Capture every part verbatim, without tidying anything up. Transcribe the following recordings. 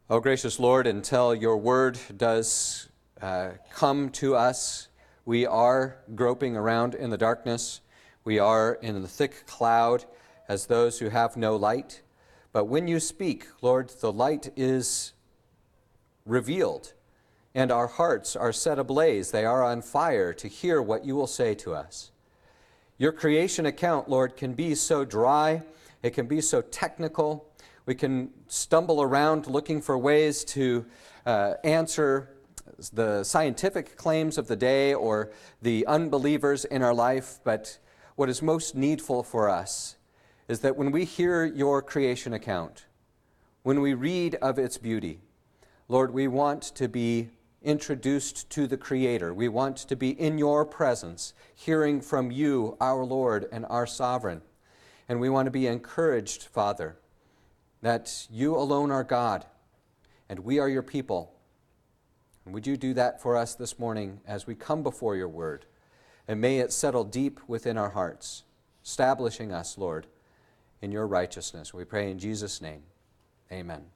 Oh, gracious Lord, until your word does uh, come to us, we are groping around in the darkness. We are in the thick cloud as those who have no light. But when you speak, Lord, the light is revealed, and our hearts are set ablaze. They are on fire to hear what you will say to us. Your creation account, Lord, can be so dry. It can be so technical. We can stumble around looking for ways to uh, answer the scientific claims of the day or the unbelievers in our life. But what is most needful for us is that when we hear your creation account, when we read of its beauty, Lord, we want to be introduced to the Creator. We want to be in your presence, hearing from you, our Lord and our Sovereign. And we want to be encouraged, Father, that you alone are God, and we are your people. And would you do that for us this morning as we come before your word? And may it settle deep within our hearts, establishing us, Lord, in your righteousness. We pray in Jesus' name. Amen.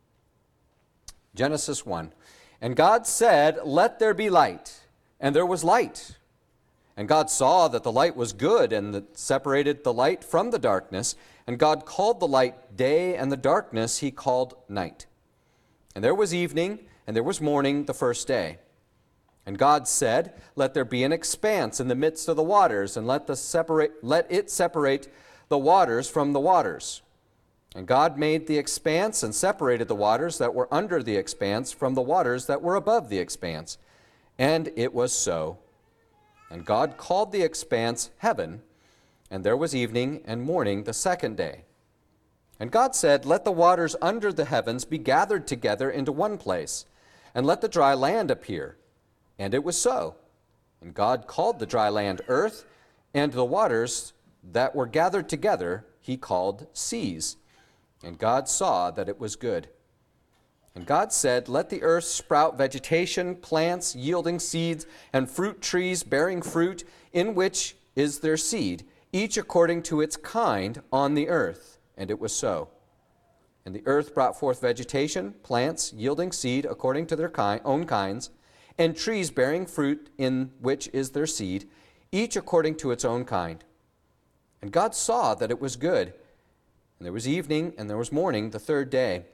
Genesis one. And God said, "Let there be light." And there was light. And God saw that the light was good, and that separated the light from the darkness. And God called the light day, and the darkness he called night. And there was evening, and there was morning the first day. And God said, "Let there be an expanse in the midst of the waters, and let the separate let it separate the waters from the waters." And God made the expanse and separated the waters that were under the expanse from the waters that were above the expanse. And it was so. And God called the expanse heaven, and there was evening and morning the second day. And God said, "Let the waters under the heavens be gathered together into one place, and let the dry land appear." And it was so. And God called the dry land earth, and the waters that were gathered together he called seas. And God saw that it was good. And God said, "Let the earth sprout vegetation, plants yielding seeds, and fruit trees bearing fruit, in which is their seed, each according to its kind on the earth." And it was so. And the earth brought forth vegetation, plants yielding seed according to their ki- own kinds, and trees bearing fruit, in which is their seed, each according to its own kind. And God saw that it was good. And there was evening, and there was morning the third day.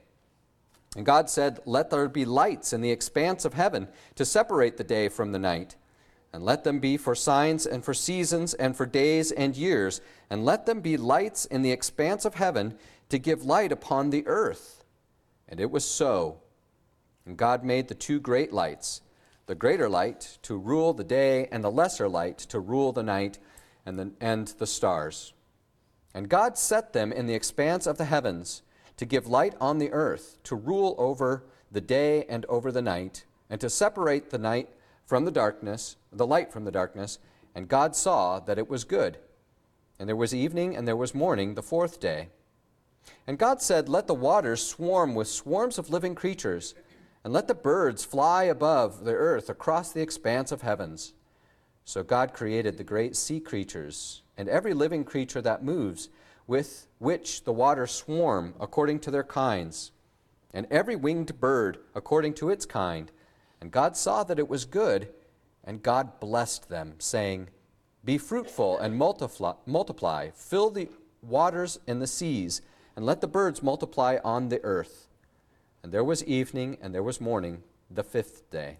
And God said, "Let there be lights in the expanse of heaven to separate the day from the night. And let them be for signs and for seasons and for days and years. And let them be lights in the expanse of heaven to give light upon the earth." And it was so. And God made the two great lights, the greater light to rule the day, and the lesser light to rule the night, and the, and the stars. And God set them in the expanse of the heavens to give light on the earth, to rule over the day and over the night, and to separate the night from the darkness, the light from the darkness. And God saw that it was good. And there was evening, and there was morning the fourth day. And God said, "Let the waters swarm with swarms of living creatures, and let the birds fly above the earth across the expanse of heavens." So God created the great sea creatures, and every living creature that moves, with which the waters swarm according to their kinds, and every winged bird according to its kind. And God saw that it was good, and God blessed them, saying, "Be fruitful and multiply, multiply, fill the waters in the seas, and let the birds multiply on the earth." And there was evening, and there was morning, the fifth day.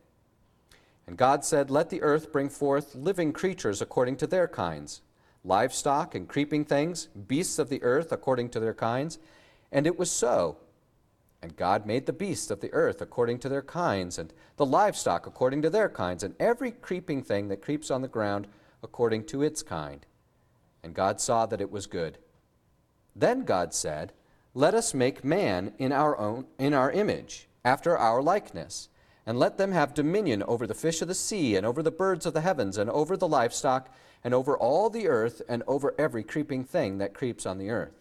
And God said, "Let the earth bring forth living creatures according to their kinds, livestock and creeping things, beasts of the earth according to their kinds." And it was so. And God made the beasts of the earth according to their kinds, and the livestock according to their kinds, and every creeping thing that creeps on the ground according to its kind. And God saw that it was good. Then God said, "Let us make man in our own in our image, after our likeness, and let them have dominion over the fish of the sea, and over the birds of the heavens, and over the livestock, and over all the earth, and over every creeping thing that creeps on the earth."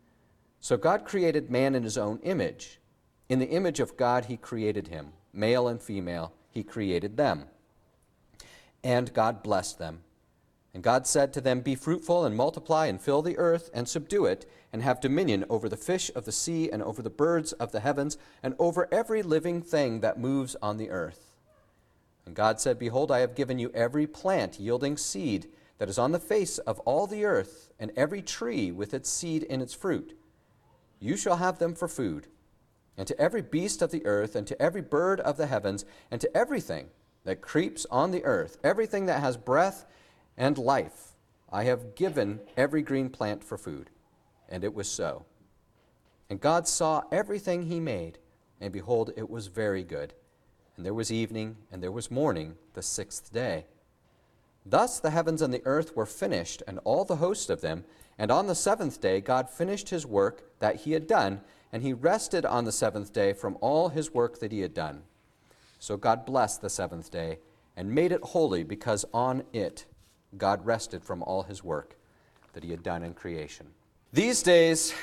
So God created man in his own image. In the image of God he created him. Male and female he created them. And God blessed them. And God said to them, Be fruitful and multiply and fill the earth and subdue it, and have dominion over the fish of the sea and over the birds of the heavens and over every living thing that moves on the earth. And God said, Behold, I have given you every plant yielding seed that is on the face of all the earth, and every tree with its seed in its fruit. You shall have them for food. And to every beast of the earth, and to every bird of the heavens, and to everything that creeps on the earth, everything that has breath and life, I have given every green plant for food. And it was so. And God saw everything he made, and behold, it was very good. And there was evening, and there was morning, the sixth day. Thus the heavens and the earth were finished, and all the host of them. And on the seventh day God finished his work that he had done, and he rested on the seventh day from all his work that he had done. So God blessed the seventh day, and made it holy, because on it God rested from all his work that he had done in creation. These days,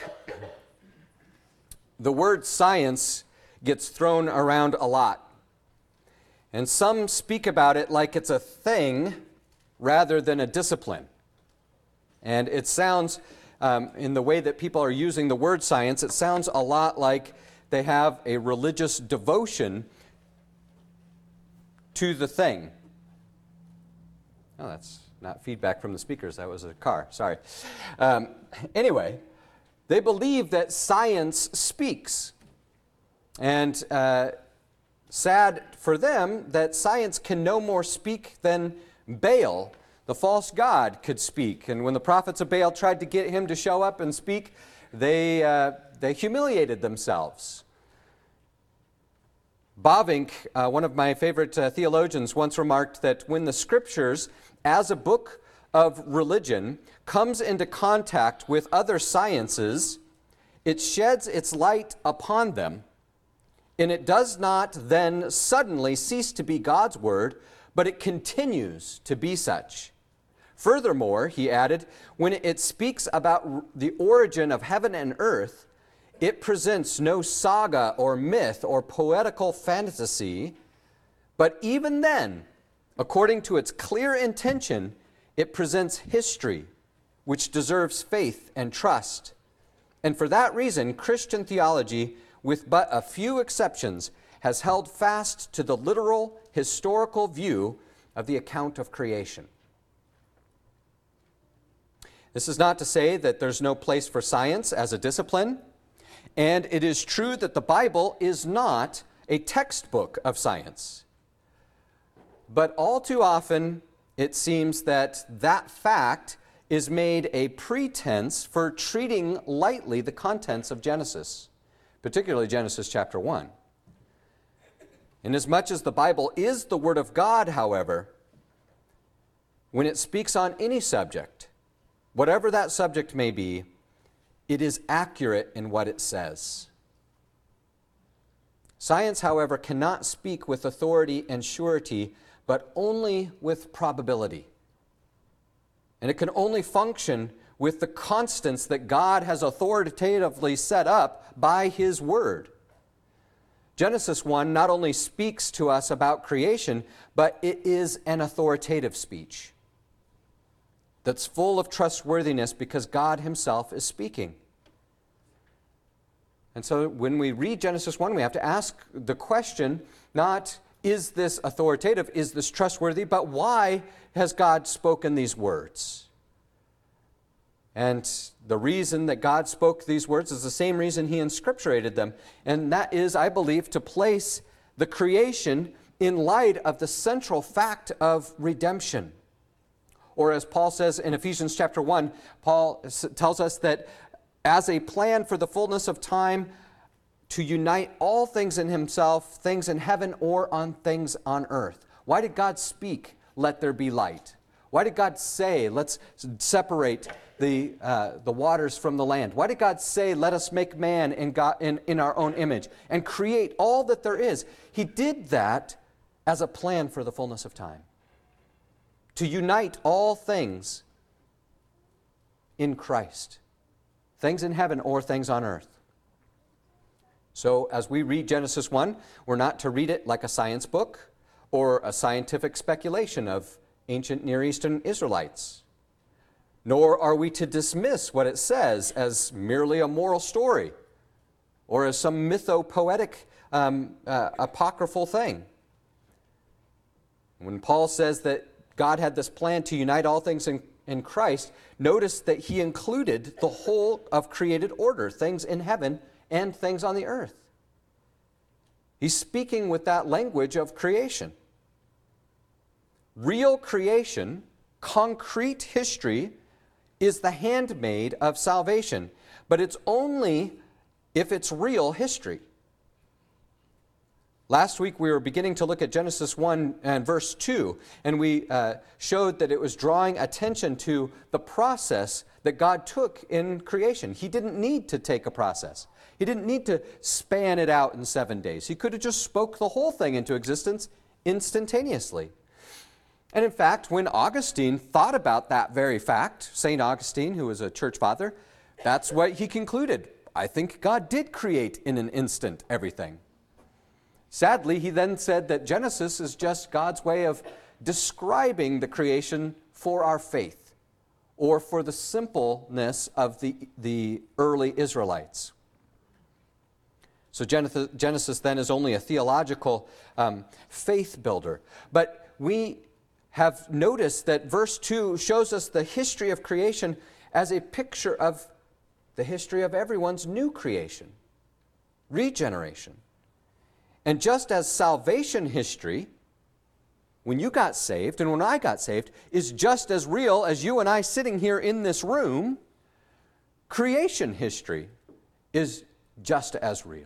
the word science gets thrown around a lot. And some speak about it like it's a thing rather than a discipline. And it sounds, um, in the way that people are using the word science, it sounds a lot like they have a religious devotion to the thing. Oh, that's not feedback from the speakers. That was a car. Sorry. Um, anyway, they believe that science speaks. And uh, sad for them that science can no more speak than Baal, the false god, could speak. And when the prophets of Baal tried to get him to show up and speak, they, uh, they humiliated themselves. Bavinck, uh, one of my favorite uh, theologians, once remarked that when the Scriptures, as a book of religion, comes into contact with other sciences, it sheds its light upon them, and it does not then suddenly cease to be God's word, but it continues to be such. Furthermore, he added, when it speaks about the origin of heaven and earth, it presents no saga or myth or poetical fantasy, but even then, according to its clear intention, it presents history, which deserves faith and trust. And for that reason, Christian theology, with but a few exceptions, has held fast to the literal, historical view of the account of creation. This is not to say that there's no place for science as a discipline, and it is true that the Bible is not a textbook of science. But all too often, it seems that that fact is made a pretense for treating lightly the contents of Genesis, particularly Genesis chapter one. Inasmuch as the Bible is the Word of God, however, when it speaks on any subject, whatever that subject may be, it is accurate in what it says. Science, however, cannot speak with authority and surety, but only with probability. And it can only function with the constants that God has authoritatively set up by His Word. Genesis one not only speaks to us about creation, but it is an authoritative speech that's full of trustworthiness because God Himself is speaking. And so when we read Genesis one, we have to ask the question, not is this authoritative, is this trustworthy, but why has God spoken these words? And the reason that God spoke these words is the same reason He inscripturated them, and that is, I believe, to place the creation in light of the central fact of redemption. Or as Paul says in Ephesians chapter one, Paul tells us that as a plan for the fullness of time to unite all things in Himself, things in heaven or on things on earth. Why did God speak, let there be light? Why did God say, let's separate the, uh, the waters from the land? Why did God say, let us make man in, God, in, in our own image and create all that there is? He did that as a plan for the fullness of time, to unite all things in Christ, things in heaven or things on earth. So as we read Genesis one, we're not to read it like a science book or a scientific speculation of ancient Near Eastern Israelites. nor are we to dismiss what it says as merely a moral story or as some mythopoetic um, uh, apocryphal thing. When Paul says that God had this plan to unite all things in, in Christ, notice that he included the whole of created order, things in heaven and things on the earth. He's speaking with that language of creation. Real creation, concrete history, is the handmaid of salvation, but it's only if it's real history. Last week we were beginning to look at Genesis one and verse two, and we uh, showed that it was drawing attention to the process that God took in creation. He didn't need to take a process. He didn't need to span it out in seven days. He could have just spoke the whole thing into existence instantaneously. And in fact, when Augustine thought about that very fact, Saint Augustine, who was a church father, that's what he concluded. I think God did create in an instant everything. Sadly, he then said that Genesis is just God's way of describing the creation for our faith, or for the simpleness of the, the early Israelites. So Genesis, Genesis then is only a theological um, faith builder. But we have noticed that verse two shows us the history of creation as a picture of the history of everyone's new creation, regeneration. And just as salvation history, when you got saved and when I got saved, is just as real as you and I sitting here in this room, creation history is just as real.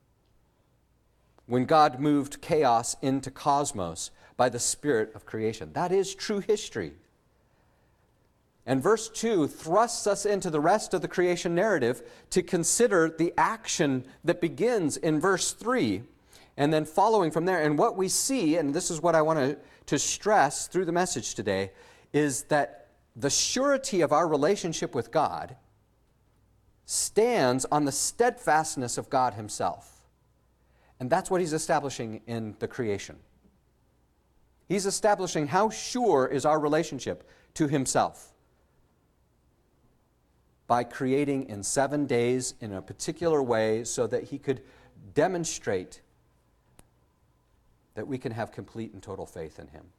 When God moved chaos into cosmos by the spirit of creation, that is true history. And verse two thrusts us into the rest of the creation narrative to consider the action that begins in verse three. And then following from there, and what we see, and this is what I want to, to stress through the message today, is that the surety of our relationship with God stands on the steadfastness of God himself. And that's what he's establishing in the creation. He's establishing how sure is our relationship to himself by creating in seven days in a particular way so that he could demonstrate that we can have complete and total faith in him.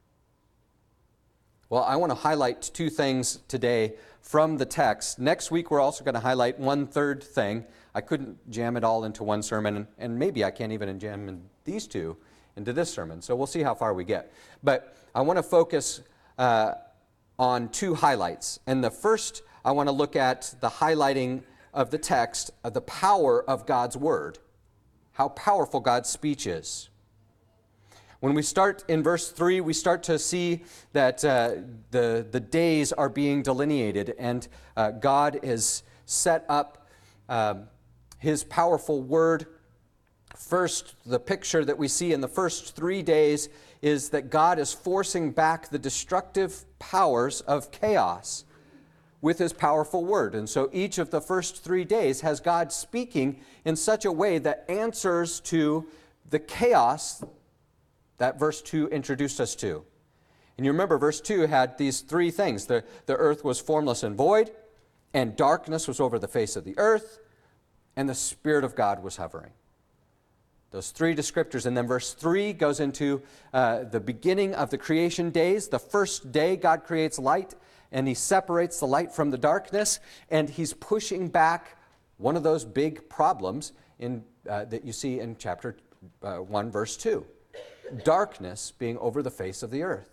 Well, I want to highlight two things today from the text. Next week, we're also going to highlight one third thing. I couldn't jam it all into one sermon, and maybe I can't even jam in these two into this sermon, so we'll see how far we get. But I want to focus uh, on two highlights. And the first, I want to look at the highlighting of the text of the power of God's Word, how powerful God's speech is. When we start in verse three, we start to see that uh, the, the days are being delineated, and uh, God is set up um, his powerful word. First, the picture that we see in the first three days is that God is forcing back the destructive powers of chaos with his powerful word. And so each of the first three days has God speaking in such a way that answers to the chaos that verse two introduced us to. And you remember verse two had these three things. The, the earth was formless and void, and darkness was over the face of the earth, and the Spirit of God was hovering. Those three descriptors. And then verse three goes into uh, the beginning of the creation days. The first day God creates light, and he separates the light from the darkness, and he's pushing back one of those big problems in, uh, that you see in chapter uh, one, verse two. Darkness being over the face of the earth.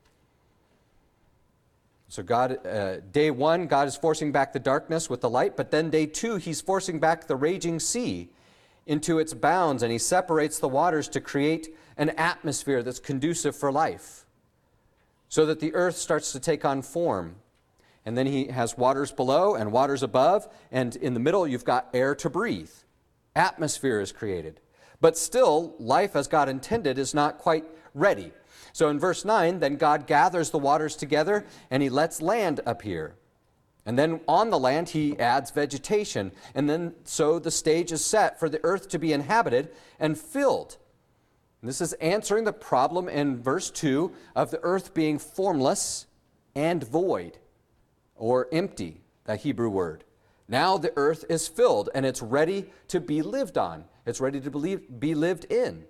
So God, uh, day one, God is forcing back the darkness with the light, but then day two, he's forcing back the raging sea into its bounds, and he separates the waters to create an atmosphere that's conducive for life, so that the earth starts to take on form. And then he has waters below and waters above, and in the middle you've got air to breathe. Atmosphere is created. But still, life as God intended is not quite ready. So in verse nine, then God gathers the waters together and he lets land appear. And then on the land he adds vegetation. And then so the stage is set for the earth to be inhabited and filled. And this is answering the problem in verse two of the earth being formless and void. or empty, that Hebrew word. Now the earth is filled and it's ready to be lived on. It's ready to believe, be lived in.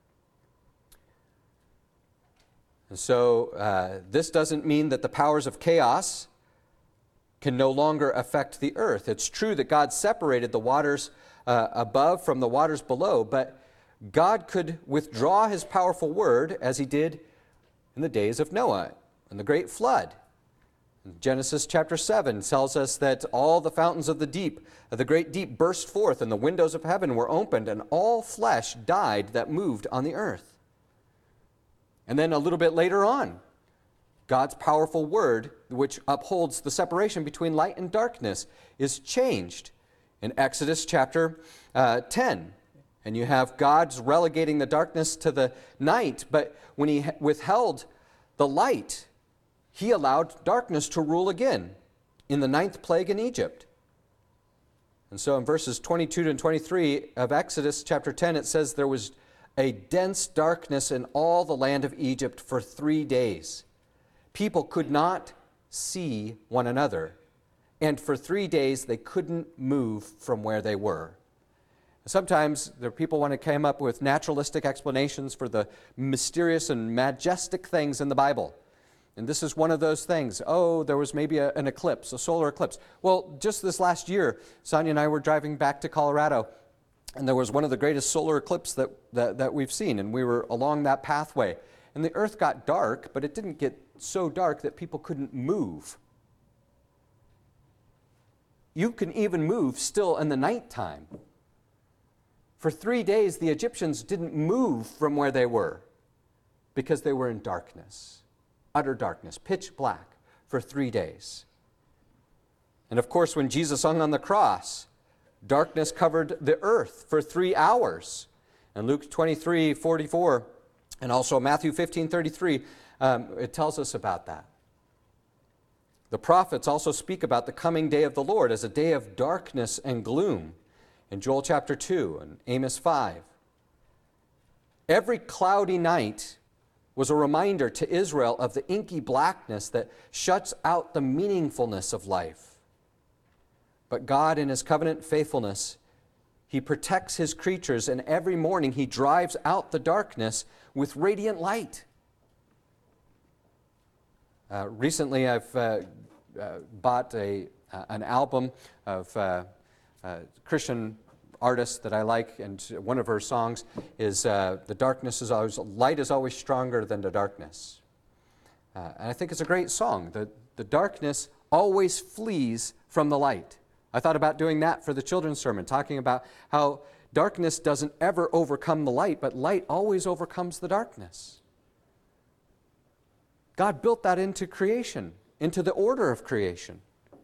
And so uh, this doesn't mean that the powers of chaos can no longer affect the earth. It's true that God separated the waters uh, above from the waters below, but God could withdraw his powerful word as he did in the days of Noah and the great flood. Genesis chapter seven tells us that all the fountains of the deep, of the great deep, burst forth, and the windows of heaven were opened, and all flesh died that moved on the earth. And then a little bit later on, God's powerful word, which upholds the separation between light and darkness, is changed in Exodus chapter uh, ten. And you have God's relegating the darkness to the night, but when he withheld the light, he allowed darkness to rule again in the ninth plague in Egypt. And so in verses twenty-two to twenty-three of Exodus chapter ten, it says there was a dense darkness in all the land of Egypt for three days. People could not see one another, and for three days they couldn't move from where they were. Sometimes there are people want to come up with naturalistic explanations for the mysterious and majestic things in the Bible. And this is one of those things. Oh, there was maybe a, an eclipse, a solar eclipse. Well, just this last year, Sonia and I were driving back to Colorado, and there was one of the greatest solar eclipses that, that, that we've seen, and we were along that pathway. And the earth got dark, but it didn't get so dark that people couldn't move. You can even move still in the nighttime. For three days, the Egyptians didn't move from where they were because they were in darkness, utter darkness, pitch black for three days. And of course, when Jesus hung on the cross, darkness covered the earth for three hours. And Luke twenty-three forty-four and also Matthew fifteen thirty-three, um, it tells us about that. The prophets also speak about the coming day of the Lord as a day of darkness and gloom in Joel chapter two and Amos five. Every cloudy night was a reminder to Israel of the inky blackness that shuts out the meaningfulness of life. But God, in his covenant faithfulness, he protects his creatures, and every morning he drives out the darkness with radiant light. Uh, recently, I've uh, uh, bought a, uh, an album of uh, uh, Christian artist that I like, and one of her songs is uh, "The darkness is always, light is always stronger than the darkness." Uh, and I think it's a great song. The, the darkness always flees from the light. I thought about doing that for the children's sermon, talking about how darkness doesn't ever overcome the light, but light always overcomes the darkness. God built that into creation, into the order of creation,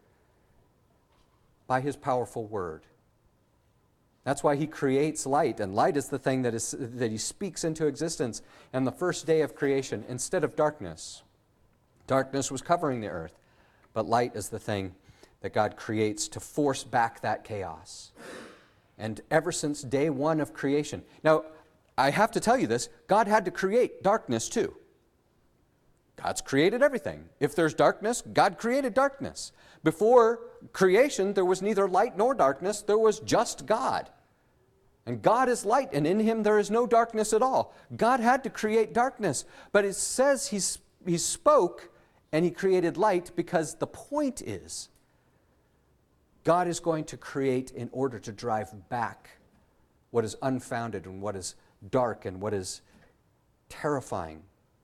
by his powerful word. That's why he creates light, and light is the thing that is that he speaks into existence on the first day of creation instead of darkness. Darkness was covering the earth, but light is the thing that God creates to force back that chaos. And ever since day one of creation. Now, I have to tell you this, God had to create darkness too. God's created everything. If there's darkness, God created darkness. Before creation, there was neither light nor darkness. There was just God. And God is light, and in him there is no darkness at all. God had to create darkness, but it says he's, he spoke and he created light because the point is God is going to create in order to drive back what is unfounded and what is dark and what is terrifying.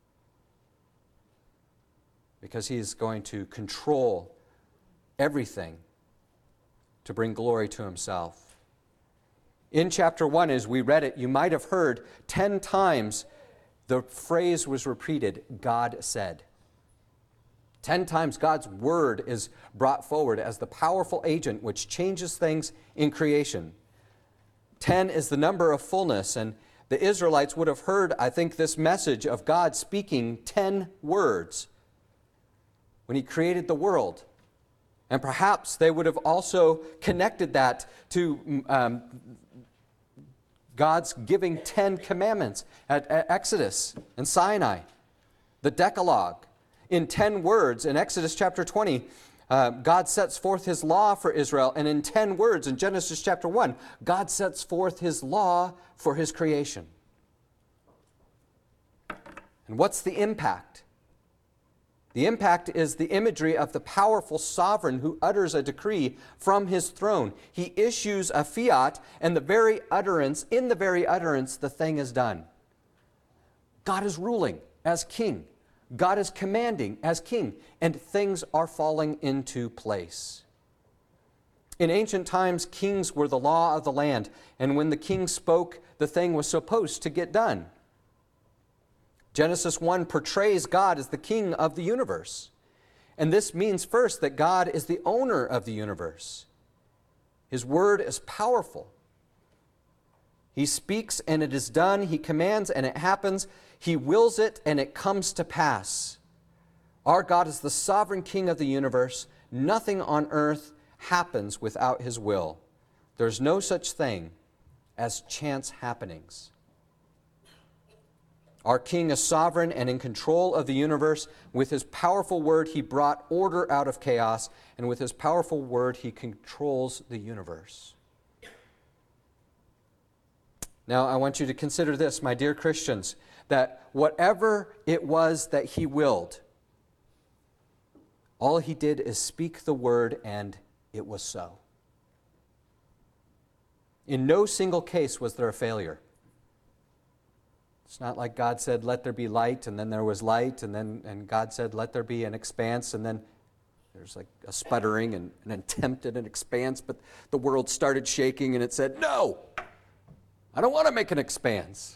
Because he is going to control everything to bring glory to himself. In chapter one, as we read it, you might have heard ten times the phrase was repeated, God said. Ten times God's word is brought forward as the powerful agent which changes things in creation. Ten is the number of fullness, and the Israelites would have heard, I think, this message of God speaking ten words when he created the world. And perhaps they would have also connected that to um, God's giving ten commandments at, at Exodus and Sinai, the Decalogue. In ten words, in Exodus chapter twenty, Uh, God sets forth his law for Israel, and in ten words in Genesis chapter one, God sets forth his law for his creation. And what's the impact? The impact is the imagery of the powerful sovereign who utters a decree from his throne. He issues a fiat, and the very utterance, in the very utterance, the thing is done. God is ruling as king. God is commanding as king, and things are falling into place. In ancient times, kings were the law of the land, and when the king spoke, the thing was supposed to get done. Genesis one portrays God as the king of the universe. And this means first that God is the owner of the universe. His word is powerful. He speaks and it is done. He commands and it happens. He wills it and it comes to pass. Our God is the sovereign king of the universe. Nothing on earth happens without his will. There's no such thing as chance happenings. Our king is sovereign and in control of the universe. With his powerful word, he brought order out of chaos, and with his powerful word, he controls the universe. Now, I want you to consider this, my dear Christians, that whatever it was that he willed, all he did is speak the word, and it was so. In no single case was there a failure. It's not like God said, let there be light, and then there was light, and then and God said, let there be an expanse, and then there's like a sputtering and an attempt at an expanse, but the world started shaking, and it said, no, I don't want to make an expanse.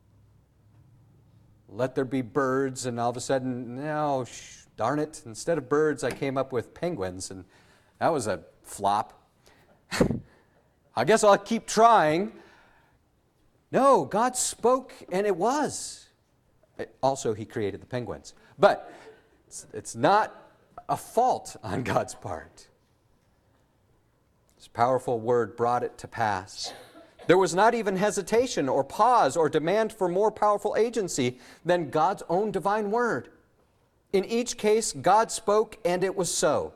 Let there be birds, and all of a sudden, no, sh- darn it, instead of birds, I came up with penguins, and that was a flop. I guess I'll keep trying. No, God spoke, and it was. Also, he created the penguins. But it's, it's not a fault on God's part. His powerful word brought it to pass. There was not even hesitation or pause or demand for more powerful agency than God's own divine word. In each case, God spoke, and it was so.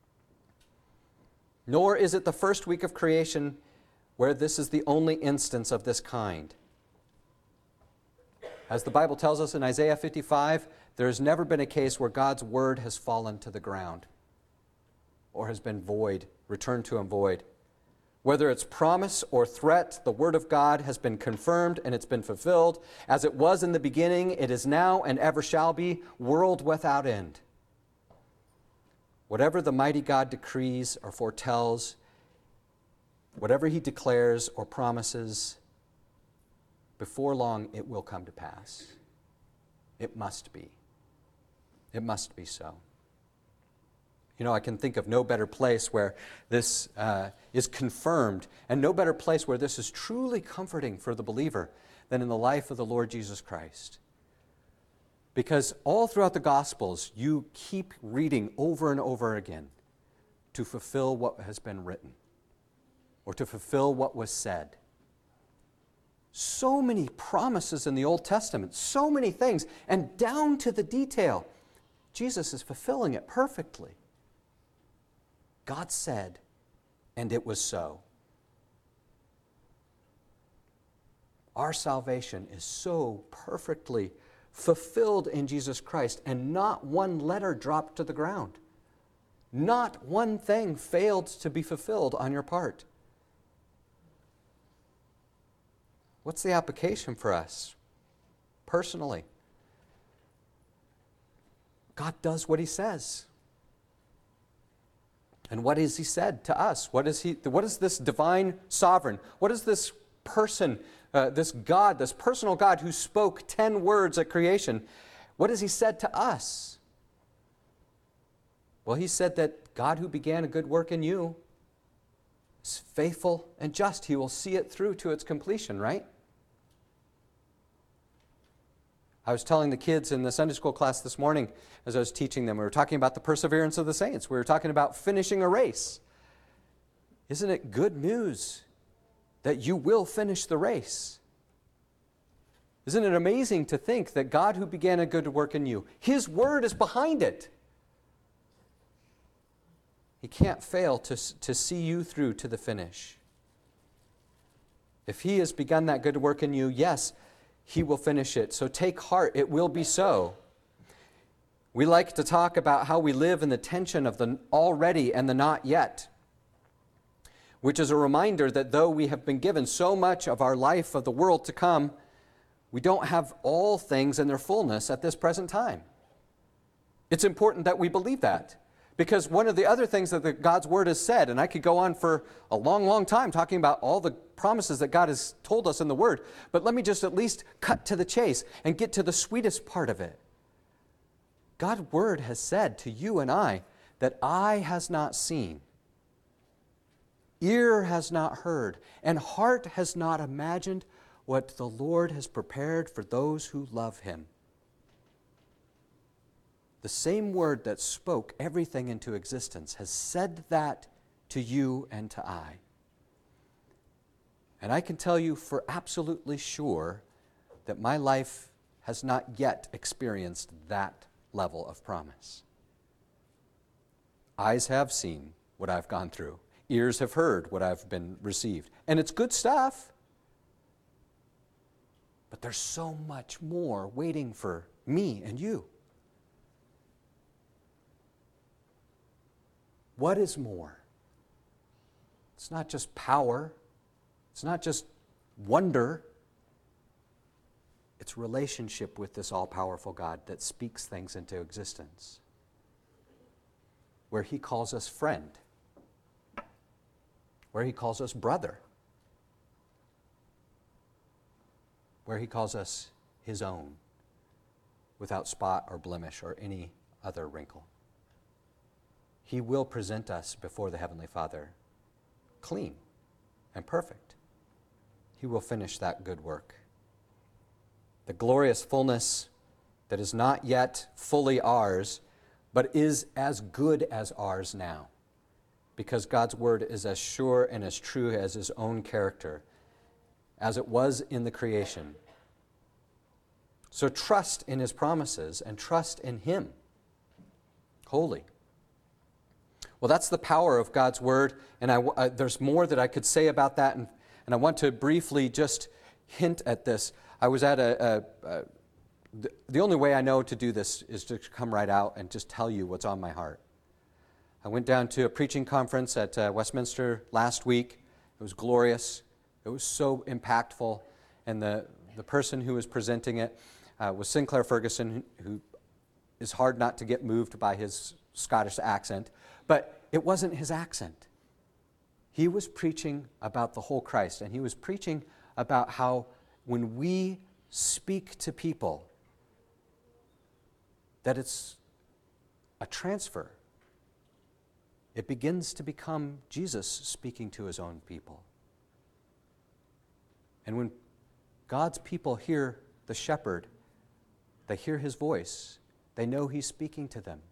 Nor is it the first week of creation where this is the only instance of this kind. As the Bible tells us in Isaiah fifty-five, there has never been a case where God's word has fallen to the ground or has been void, returned to him void. Whether it's promise or threat, the word of God has been confirmed and it's been fulfilled. As it was in the beginning, it is now and ever shall be, world without end. Whatever the mighty God decrees or foretells, whatever he declares or promises, before long it will come to pass. It must be. It must be so. You know, I can think of no better place where this uh, is confirmed, and no better place where this is truly comforting for the believer than in the life of the Lord Jesus Christ. Because all throughout the Gospels, you keep reading over and over again to fulfill what has been written, or to fulfill what was said. So many promises in the Old Testament, so many things, and down to the detail, Jesus is fulfilling it perfectly. God said, and it was so. Our salvation is so perfectly fulfilled in Jesus Christ, and not one letter dropped to the ground. Not one thing failed to be fulfilled on your part. What's the application for us personally? God does what he says. And what has he said to us? What is he? What is this divine sovereign? What is this person, uh, this God, this personal God who spoke ten words at creation? What has he said to us? Well, he said that God who began a good work in you is faithful and just. He will see it through to its completion, right? I was telling the kids in the Sunday school class this morning as I was teaching them, we were talking about the perseverance of the saints. We were talking about finishing a race. Isn't it good news that you will finish the race? Isn't it amazing to think that God who began a good work in you, his word is behind it. He can't fail to, to see you through to the finish. If He has begun that good work in you, yes, He will finish it. So take heart, it will be so. We like to talk about how we live in the tension of the already and the not yet, which is a reminder that though we have been given so much of our life of the world to come, we don't have all things in their fullness at this present time. It's important that we believe that, because one of the other things that the, God's Word has said, and I could go on for a long, long time talking about all the promises that God has told us in the Word, but let me just at least cut to the chase and get to the sweetest part of it. God's Word has said to you and I that eye has not seen, ear has not heard, and heart has not imagined what the Lord has prepared for those who love Him. The same Word that spoke everything into existence has said that to you and to I. And I can tell you for absolutely sure that my life has not yet experienced that level of promise. Eyes have seen what I've gone through. Ears have heard what I've been received. And it's good stuff. But there's so much more waiting for me and you. What is more? It's not just power. It's not just wonder. It's relationship with this all-powerful God that speaks things into existence, where He calls us friend, where He calls us brother, where He calls us His own, without spot or blemish or any other wrinkle. He will present us before the Heavenly Father clean and perfect. He will finish that good work. The glorious fullness that is not yet fully ours, but is as good as ours now, because God's Word is as sure and as true as His own character, as it was in the creation. So trust in His promises and trust in Him wholly. Well, that's the power of God's Word, and I, uh, there's more that I could say about that, and, and I want to briefly just hint at this. I was at a, a, a the, the only way I know to do this is to come right out and just tell you what's on my heart. I went down to a preaching conference at uh, Westminster last week. It was glorious. It was so impactful, and the, the person who was presenting it uh, was Sinclair Ferguson, who, who is hard not to get moved by his Scottish accent. But it wasn't his accent. He was preaching about the whole Christ, and he was preaching about how when we speak to people, that it's a transfer. It begins to become Jesus speaking to His own people. And when God's people hear the shepherd, they hear His voice, they know He's speaking to them.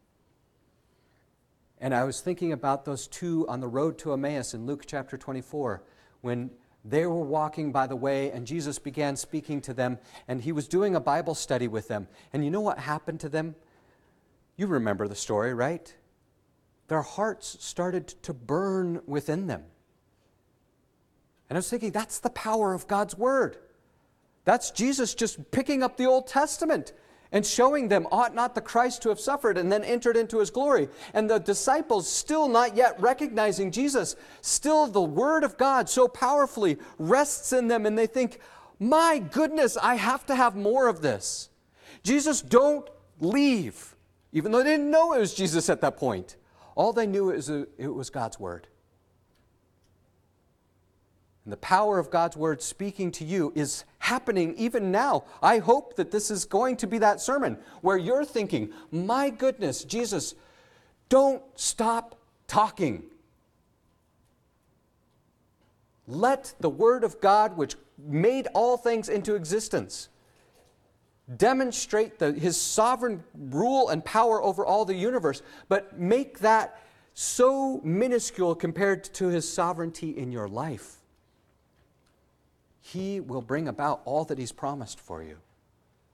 And I was thinking about those two on the road to Emmaus in Luke chapter twenty-four, when they were walking by the way and Jesus began speaking to them, and He was doing a Bible study with them. And you know what happened to them? You remember the story, right? Their hearts started to burn within them. And I was thinking, that's the power of God's Word. That's Jesus just picking up the Old Testament and showing them, ought not the Christ to have suffered and then entered into His glory? And the disciples still not yet recognizing Jesus, still the Word of God so powerfully rests in them, and they think, my goodness, I have to have more of this. Jesus, don't leave. Even though they didn't know it was Jesus at that point. All they knew is it was God's Word. And the power of God's Word speaking to you is happening even now. I hope that this is going to be that sermon where you're thinking, my goodness, Jesus, don't stop talking. Let the Word of God, which made all things into existence, demonstrate the, His sovereign rule and power over all the universe, but make that so minuscule compared to His sovereignty in your life. He will bring about all that He's promised for you.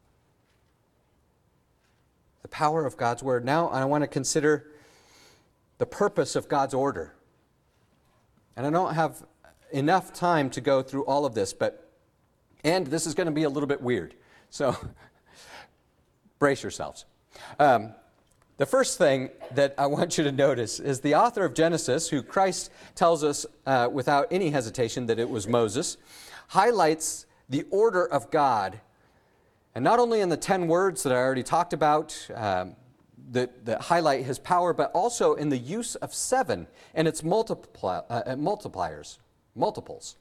The power of God's Word. Now I want to consider the purpose of God's order. And I don't have enough time to go through all of this, but, and this is going to be a little bit weird, so brace yourselves. Um, the first thing that I want you to notice is the author of Genesis, who Christ tells us uh, without any hesitation that it was Moses, highlights the order of God. And not only in the ten words that I already talked about um, that, that highlight his power, but also in the use of seven and its multipli- uh, multipliers, multiples.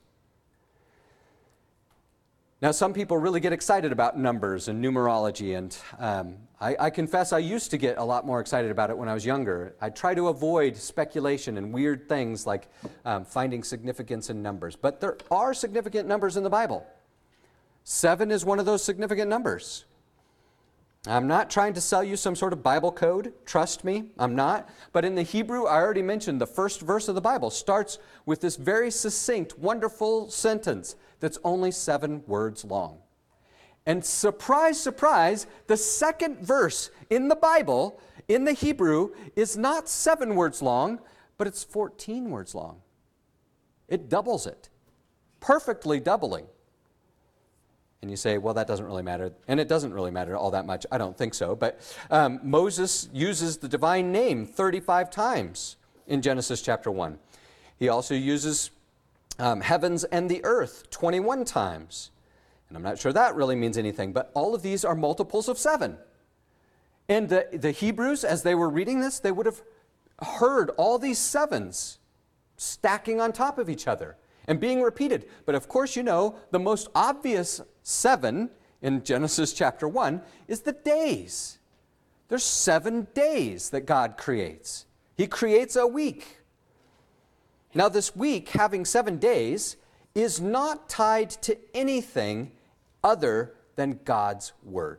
Now, some people really get excited about numbers and numerology, and um, I, I confess I used to get a lot more excited about it when I was younger. I try to avoid speculation and weird things like um, finding significance in numbers. But there are significant numbers in the Bible. Seven is one of those significant numbers. I'm not trying to sell you some sort of Bible code. Trust me, I'm not. But in the Hebrew, I already mentioned the first verse of the Bible starts with this very succinct, wonderful sentence that's only seven words long. And surprise, surprise, the second verse in the Bible, in the Hebrew, is not seven words long, but it's fourteen words long. It doubles it, perfectly doubling. And you say, well, that doesn't really matter. And it doesn't really matter all that much. I don't think so. But um, Moses uses the divine name thirty-five times in Genesis chapter one. He also uses um, heavens and the earth twenty-one times. And I'm not sure that really means anything, but all of these are multiples of seven. And the, the Hebrews, as they were reading this, they would have heard all these sevens stacking on top of each other and being repeated. But of course, you know, the most obvious seven in Genesis chapter one is the days. There's seven days that God creates. He creates a week. Now, this week, having seven days, is not tied to anything other than God's Word.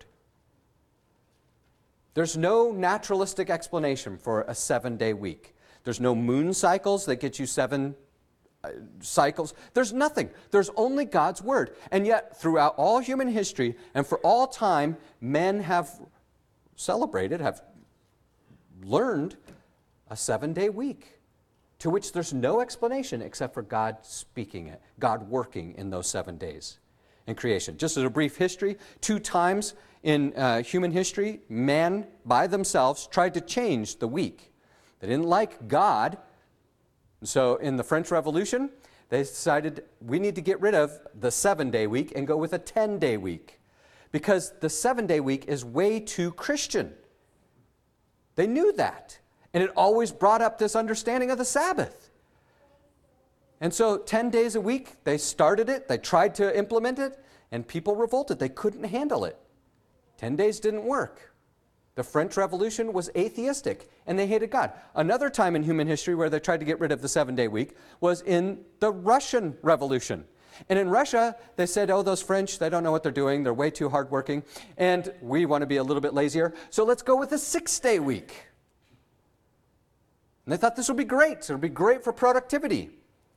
There's no naturalistic explanation for a seven-day week. There's no moon cycles that get you seven uh, cycles. There's nothing. There's only God's Word. And yet, throughout all human history and for all time, men have celebrated, have learned a seven-day week, to which there's no explanation except for God speaking it, God working in those seven days in creation. Just as a brief history, two times in uh, human history, man by themselves tried to change the week. They didn't like God. So in the French Revolution, they decided we need to get rid of the seven-day week and go with a ten-day week, because the seven-day week is way too Christian. They knew that. And it always brought up this understanding of the Sabbath. And so ten days a week, they started it, they tried to implement it, and people revolted. They couldn't handle it. ten days didn't work. The French Revolution was atheistic, and they hated God. Another time in human history where they tried to get rid of the seven-day week was in the Russian Revolution. And in Russia, they said, oh, those French, they don't know what they're doing. They're way too hardworking, and we want to be a little bit lazier, so let's go with a six-day week. And they thought this would be great. It would be great for productivity.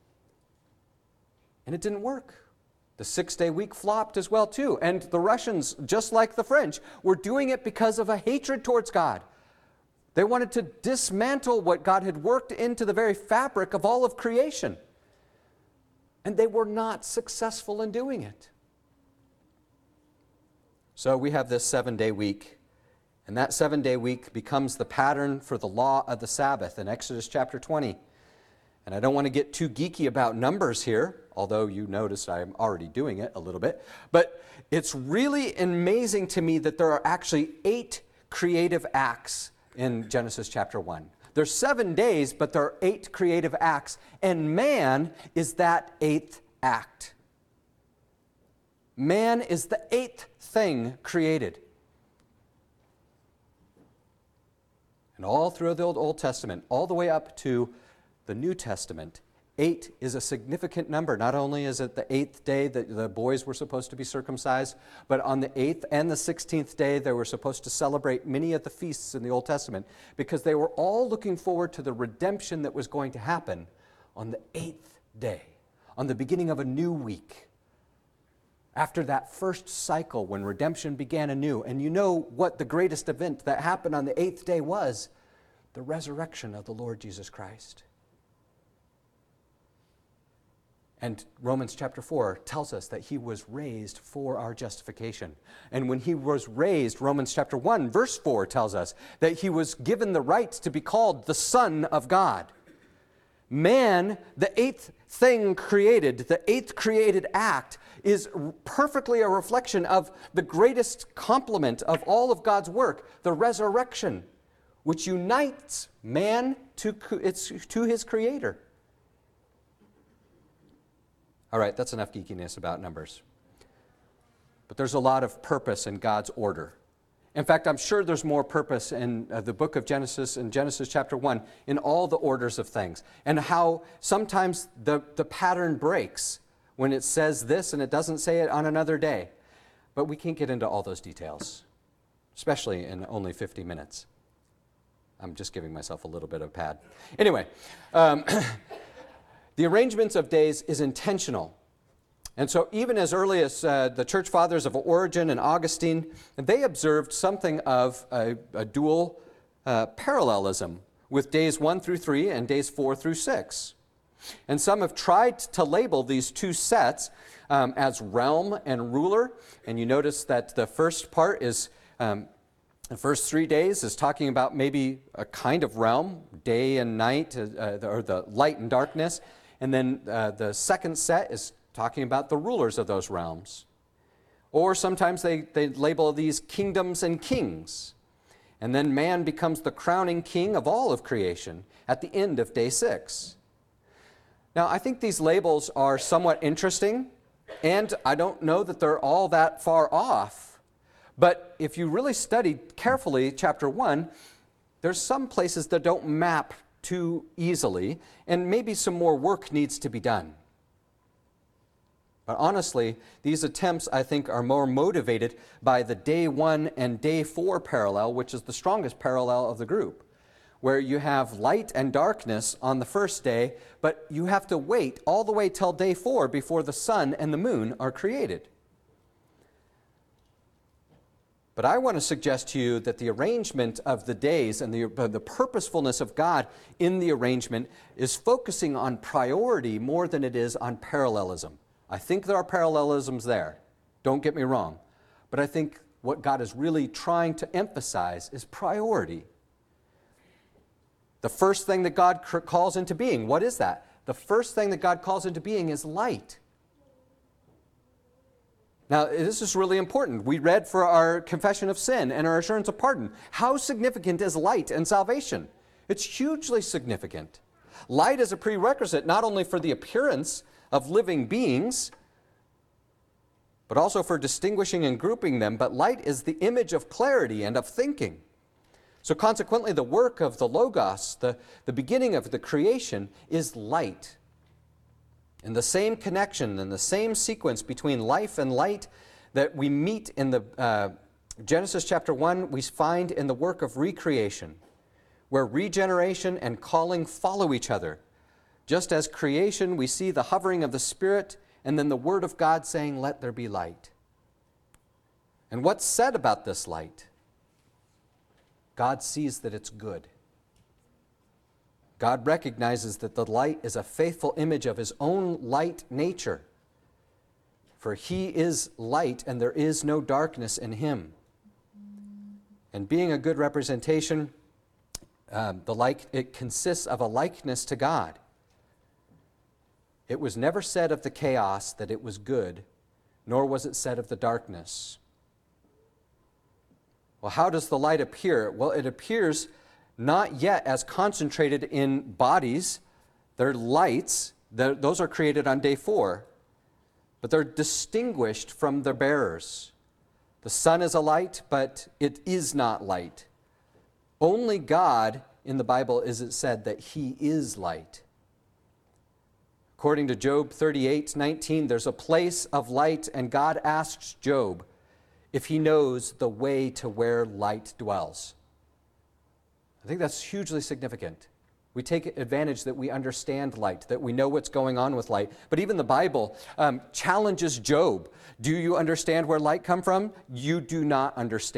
And it didn't work. The six-day week flopped as well, too. And the Russians, just like the French, were doing it because of a hatred towards God. They wanted to dismantle what God had worked into the very fabric of all of creation. And they were not successful in doing it. So we have this seven-day week. And that seven-day week becomes the pattern for the law of the Sabbath in Exodus chapter twenty. And I don't want to get too geeky about numbers here, although you notice I'm already doing it a little bit. But it's really amazing to me that there are actually eight creative acts in Genesis chapter one. There's seven days, but there are eight creative acts. And man is that eighth act. Man is the eighth thing created. And all through the Old Testament, all the way up to the New Testament, eight is a significant number. Not only is it the eighth day that the boys were supposed to be circumcised, but on the eighth and the sixteenth day, they were supposed to celebrate many of the feasts in the Old Testament, because they were all looking forward to the redemption that was going to happen on the eighth day, on the beginning of a new week. After that first cycle when redemption began anew. And you know what the greatest event that happened on the eighth day was? the resurrection of the Lord Jesus Christ. And Romans chapter four tells us that he was raised for our justification. And when he was raised, Romans chapter one, verse four tells us that he was given the right to be called the Son of God. Man, the eighth thing created, the eighth created act, is perfectly a reflection of the greatest complement of all of God's work, the resurrection, which unites man to, it's, to his Creator. All right, that's enough geekiness about numbers. But there's a lot of purpose in God's order. In fact, I'm sure there's more purpose in uh, the book of Genesis, in Genesis chapter one, in all the orders of things, and how sometimes the, the pattern breaks when it says this and it doesn't say it on another day. But we can't get into all those details, especially in only fifty minutes. I'm just giving myself a little bit of a pad. Anyway, um, the arrangements of days is intentional. And so even as early as uh, the church fathers of Origen and Augustine, they observed something of a, a dual uh, parallelism with days one through three and days four through six. And some have tried to label these two sets um, as realm and ruler. And you notice that the first part is, um, the first three days is talking about maybe a kind of realm, day and night, uh, or the light and darkness. And then uh, the second set is talking about the rulers of those realms. Or sometimes they, they label these kingdoms and kings. And then man becomes the crowning king of all of creation at the end of day six. Now, I think these labels are somewhat interesting, and I don't know that they're all that far off. But if you really study carefully chapter one, there's some places that don't map too easily, and maybe some more work needs to be done. But honestly, these attempts, I think, are more motivated by the day one and day four parallel, which is the strongest parallel of the group, where you have light and darkness on the first day, but you have to wait all the way till day four before the sun and the moon are created. But I want to suggest to you that the arrangement of the days and the, uh, the purposefulness of God in the arrangement is focusing on priority more than it is on parallelism. I think there are parallelisms there, don't get me wrong, but I think what God is really trying to emphasize is priority. The first thing that God cr- calls into being, what is that? The first thing that God calls into being is light. Now, this is really important. We read for our confession of sin and our assurance of pardon. How significant is light and salvation? It's hugely significant. Light is a prerequisite not only for the appearance of living beings, but also for distinguishing and grouping them. But light is the image of clarity and of thinking. So consequently, the work of the Logos, the, the beginning of the creation, is light. And the same connection and the same sequence between life and light that we meet in the uh, Genesis chapter one, we find in the work of recreation, where regeneration and calling follow each other. Just as creation, we see the hovering of the Spirit and then the Word of God saying, "Let there be light." And what's said about this light? God sees that it's good. God recognizes that the light is a faithful image of His own light nature. For He is light and there is no darkness in Him. And being a good representation, uh, the like, it consists of a likeness to God. It was never said of the chaos that it was good, nor was it said of the darkness. Well, how does the light appear? Well, it appears not yet as concentrated in bodies. They're lights. They're, those are created on day four. But they're distinguished from their bearers. The sun is a light, but it is not light. Only God in the Bible is it said that He is light. According to Job thirty-eight nineteen, there's a place of light, and God asks Job if he knows the way to where light dwells. I think that's hugely significant. We take advantage that we understand light, that we know what's going on with light. But even the Bible um, challenges Job. Do you understand where light comes from? You do not understand.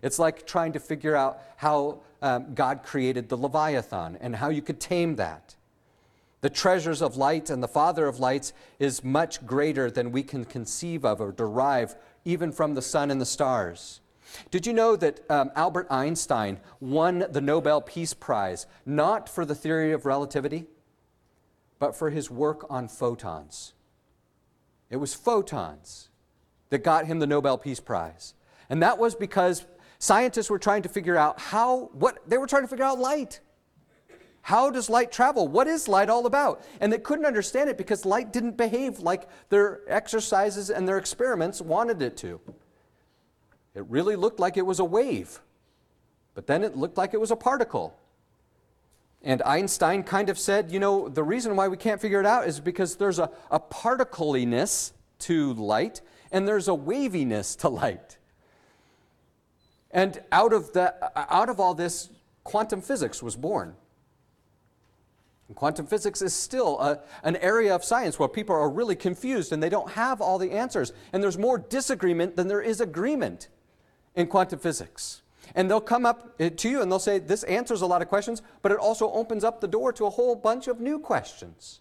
It's like trying to figure out how um, God created the Leviathan and how you could tame that. The treasures of light and the Father of lights is much greater than we can conceive of or derive even from the sun and the stars. Did you know that um, Albert Einstein won the Nobel Peace Prize not for the theory of relativity, but for his work on photons? It was photons that got him the Nobel Peace Prize. And that was because scientists were trying to figure out how, what, they were trying to figure out light. How does light travel? What is light all about? And they couldn't understand it because light didn't behave like their exercises and their experiments wanted it to. It really looked like it was a wave, but then it looked like it was a particle. And Einstein kind of said, you know, the reason why we can't figure it out is because there's a, a particle-iness to light, and there's a waviness to light. And out of, the, out of all this, quantum physics was born. And quantum physics is still a, an area of science where people are really confused and they don't have all the answers. And there's more disagreement than there is agreement in quantum physics. And they'll come up to you and they'll say, this answers a lot of questions, but it also opens up the door to a whole bunch of new questions.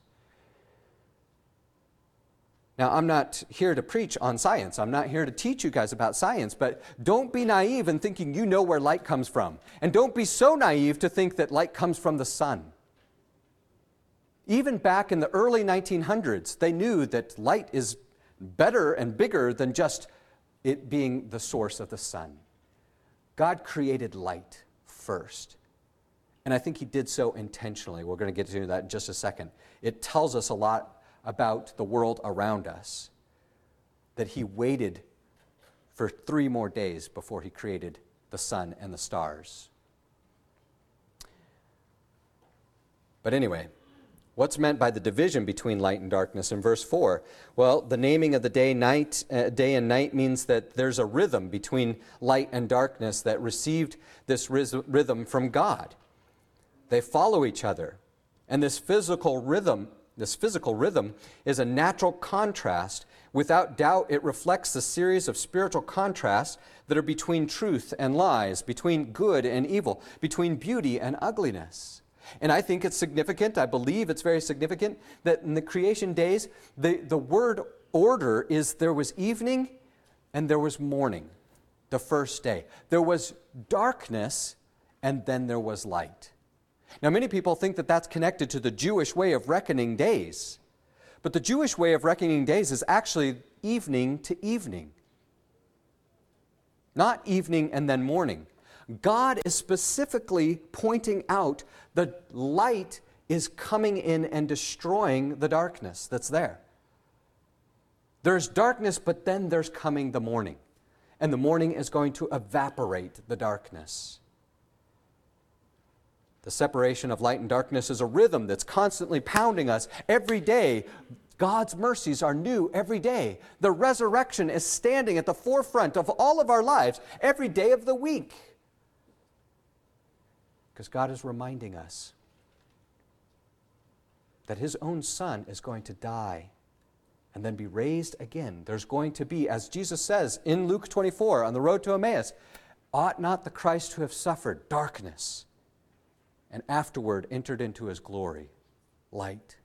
Now, I'm not here to preach on science. I'm not here to teach you guys about science, but don't be naive in thinking you know where light comes from. And don't be so naive to think that light comes from the sun. Even back in the early nineteen hundreds, they knew that light is better and bigger than just it being the source of the sun. God created light first. And I think he did so intentionally. We're going to get to that in just a second. It tells us a lot about the world around us, that he waited for three more days before he created the sun and the stars. But anyway, what's meant by the division between light and darkness in verse four? Well, the naming of the day, night, uh, day and night means that there's a rhythm between light and darkness that received this rhythm from God. They follow each other. And this physical rhythm, this physical rhythm is a natural contrast. Without doubt, it reflects the series of spiritual contrasts that are between truth and lies, between good and evil, between beauty and ugliness. And I think it's significant, I believe it's very significant, that in the creation days, the, the word order is there was evening and there was morning, the first day. There was darkness and then there was light. Now, many people think that that's connected to the Jewish way of reckoning days. But the Jewish way of reckoning days is actually evening to evening. Not evening and then morning. God is specifically pointing out that light is coming in and destroying the darkness that's there. There's darkness, but then there's coming the morning. And the morning is going to evaporate the darkness. The separation of light and darkness is a rhythm that's constantly pounding us every day. God's mercies are new every day. The resurrection is standing at the forefront of all of our lives every day of the week. Because God is reminding us that his own Son is going to die and then be raised again. There's going to be, as Jesus says in Luke twenty-four on the road to Emmaus, ought not the Christ to have suffered darkness and afterward entered into his glory, light?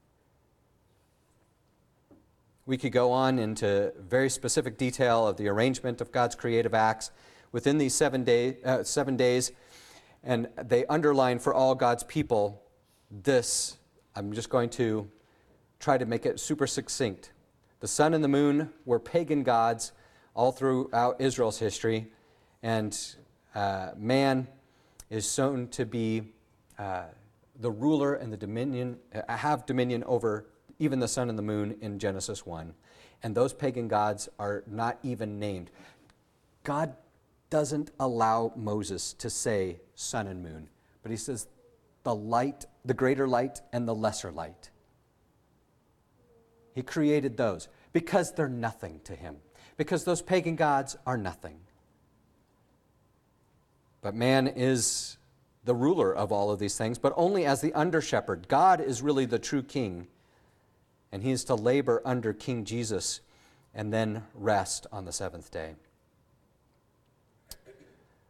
We could go on into very specific detail of the arrangement of God's creative acts within these seven, day, uh, seven days. And they underline for all God's people this. I'm just going to try to make it super succinct. The sun and the moon were pagan gods all throughout Israel's history. And uh, man is shown to be uh, the ruler and the dominion, uh, have dominion over even the sun and the moon in Genesis one. And those pagan gods are not even named. God doesn't allow Moses to say sun and moon, but he says the light, the greater light and the lesser light. He created those because they're nothing to him, because those pagan gods are nothing. But man is the ruler of all of these things, but only as the under-shepherd. God is really the true king, and he is to labor under King Jesus and then rest on the seventh day.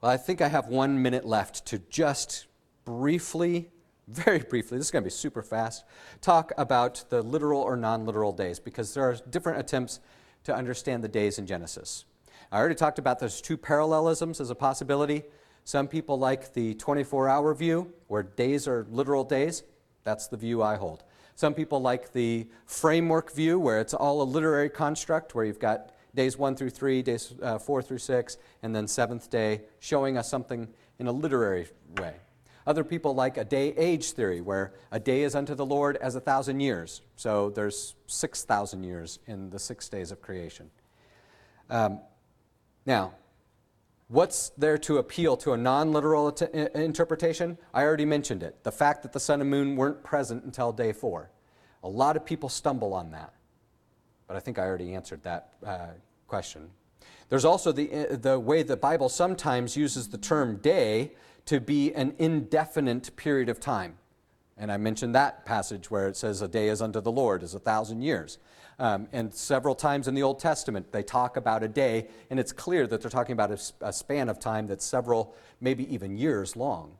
Well, I think I have one minute left to just briefly, very briefly, this is going to be super fast, talk about the literal or non-literal days, because there are different attempts to understand the days in Genesis. I already talked about those two parallelisms as a possibility. Some people like the twenty-four hour view, where days are literal days. That's the view I hold. Some people like the framework view, where it's all a literary construct, where you've got days one through three, days uh, four through six, and then seventh day, showing us something in a literary way. Other people like a day-age theory, where a day is unto the Lord as a thousand years. So there's six thousand years in the six days of creation. Um, now, what's there to appeal to a non-literal t- interpretation? I already mentioned it. The fact that the sun and moon weren't present until day four. A lot of people stumble on that. But I think I already answered that uh, question. There's also the, uh, the way the Bible sometimes uses the term day to be an indefinite period of time. And I mentioned that passage where it says a day is unto the Lord is a thousand years. Um, and several times in the Old Testament, they talk about a day, and it's clear that they're talking about a, a span of time that's several, maybe even years long.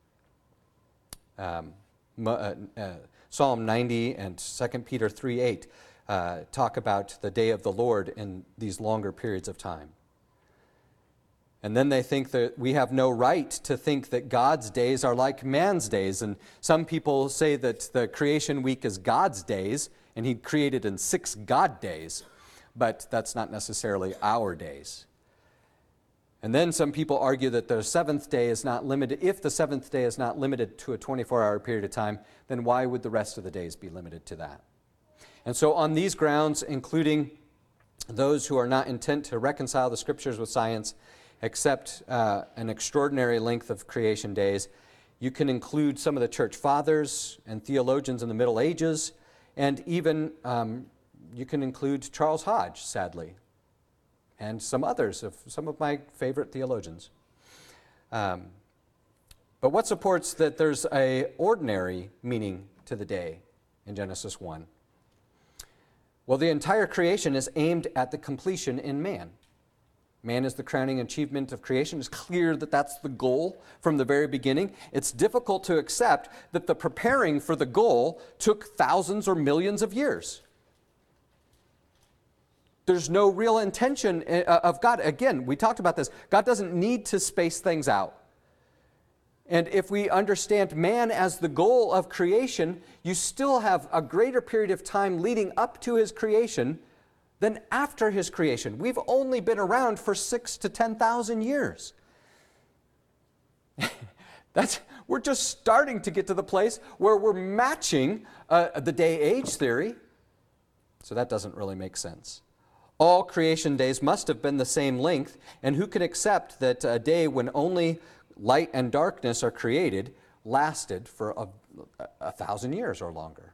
Um, uh, uh, Psalm ninety and Second Peter three eight uh, talk about the day of the Lord in these longer periods of time. And then they think that we have no right to think that God's days are like man's days. And some people say that the creation week is God's days, and he created in six God days. But that's not necessarily our days. And then some people argue that the seventh day is not limited. If the seventh day is not limited to a twenty-four hour period of time, then why would the rest of the days be limited to that? And so on these grounds, including those who are not intent to reconcile the Scriptures with science, except uh, an extraordinary length of creation days, you can include some of the church fathers and theologians in the Middle Ages, and even um, you can include Charles Hodge, sadly, and some others, of some of my favorite theologians. Um, but what supports that there's an ordinary meaning to the day in Genesis one? Well, the entire creation is aimed at the completion in man. Man is the crowning achievement of creation. It's clear that that's the goal from the very beginning. It's difficult to accept that the preparing for the goal took thousands or millions of years. There's no real intention of God. Again, we talked about this. God doesn't need to space things out. And if we understand man as the goal of creation, you still have a greater period of time leading up to his creation than after his creation. We've only been around for six to ten thousand years. That's we're just starting to get to the place where we're matching uh, the day-age theory. So that doesn't really make sense. All creation days must have been the same length, and who can accept that a day when only light and darkness are created lasted for a, a thousand years or longer?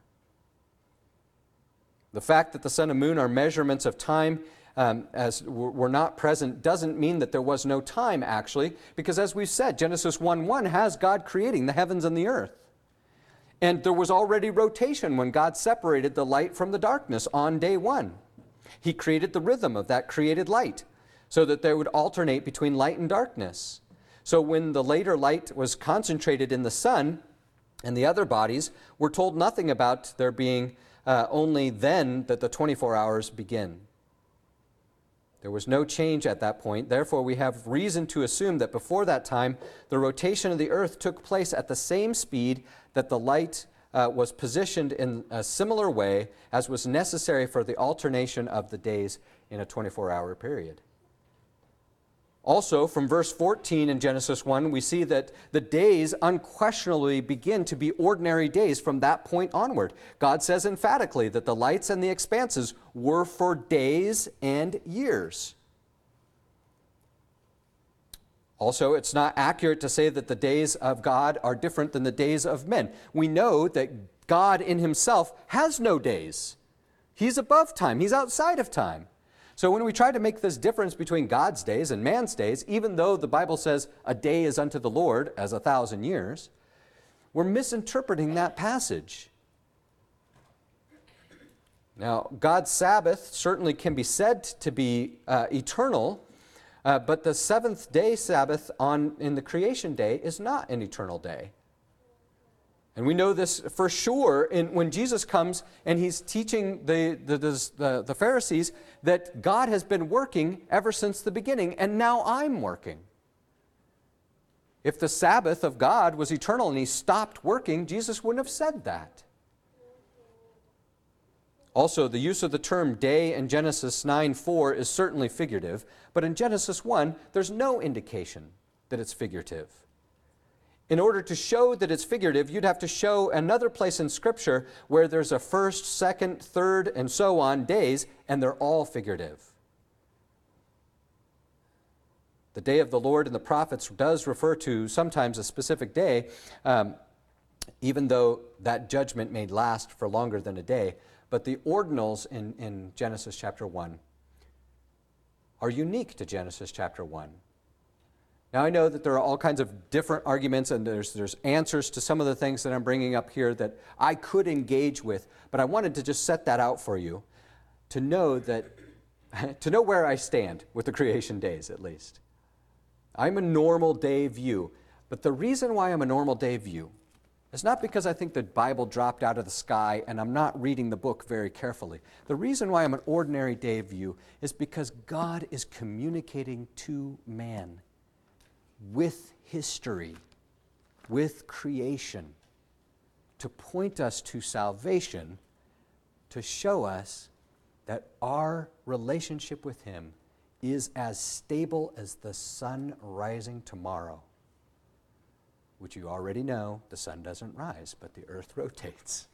The fact that the sun and moon are measurements of time um, as were not present doesn't mean that there was no time, actually, because as we've said, Genesis one one has God creating the heavens and the earth. And there was already rotation when God separated the light from the darkness on day one. He created the rhythm of that created light so that they would alternate between light and darkness. So when the later light was concentrated in the sun and the other bodies, we're told nothing about there being uh, only then that the twenty-four hours begin. There was no change at that point. Therefore, we have reason to assume that before that time, the rotation of the earth took place at the same speed that the light uh, was positioned in a similar way as was necessary for the alternation of the days in a twenty-four hour period. Also, from verse fourteen in Genesis one, we see that the days unquestionably begin to be ordinary days from that point onward. God says emphatically that the lights and the expanses were for days and years. Also, it's not accurate to say that the days of God are different than the days of men. We know that God in himself has no days. He's above time. He's outside of time. So when we try to make this difference between God's days and man's days, even though the Bible says a day is unto the Lord as a thousand years, we're misinterpreting that passage. Now, God's Sabbath certainly can be said to be uh, eternal, Uh, but the seventh day Sabbath on, in the creation day is not an eternal day. And we know this for sure in, when Jesus comes and he's teaching the, the, the, the Pharisees that God has been working ever since the beginning, and now I'm working. If the Sabbath of God was eternal and he stopped working, Jesus wouldn't have said that. Also, the use of the term day in Genesis nine four is certainly figurative, but in Genesis one, there's no indication that it's figurative. In order to show that it's figurative, you'd have to show another place in Scripture where there's a first, second, third, and so on days, and they're all figurative. The day of the Lord in the prophets does refer to sometimes a specific day, um, even though that judgment may last for longer than a day. But the ordinals in, in Genesis chapter one are unique to Genesis chapter one. Now, I know that there are all kinds of different arguments, and there's, there's answers to some of the things that I'm bringing up here that I could engage with, but I wanted to just set that out for you to know that, to know where I stand with the creation days, at least. I'm a normal day view, but the reason why I'm a normal day view is not because I think the Bible dropped out of the sky and I'm not reading the book very carefully. The reason why I'm an ordinary day view is because God is communicating to man with history, with creation, to point us to salvation, to show us that our relationship with Him is as stable as the sun rising tomorrow, which you already know the sun doesn't rise, but the earth rotates.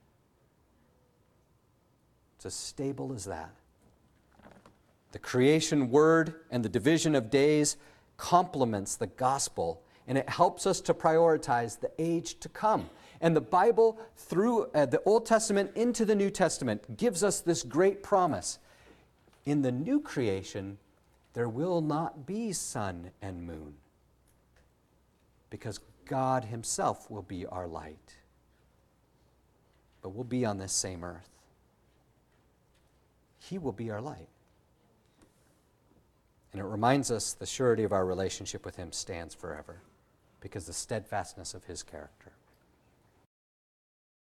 It's as stable as that. The creation word and the division of days complements the gospel, and it helps us to prioritize the age to come. And the Bible, through uh, the Old Testament into the New Testament, gives us this great promise. In the new creation, there will not be sun and moon, because God Himself will be our light. But we'll be on this same earth. He will be our light. And it reminds us the surety of our relationship with Him stands forever, because the steadfastness of His character.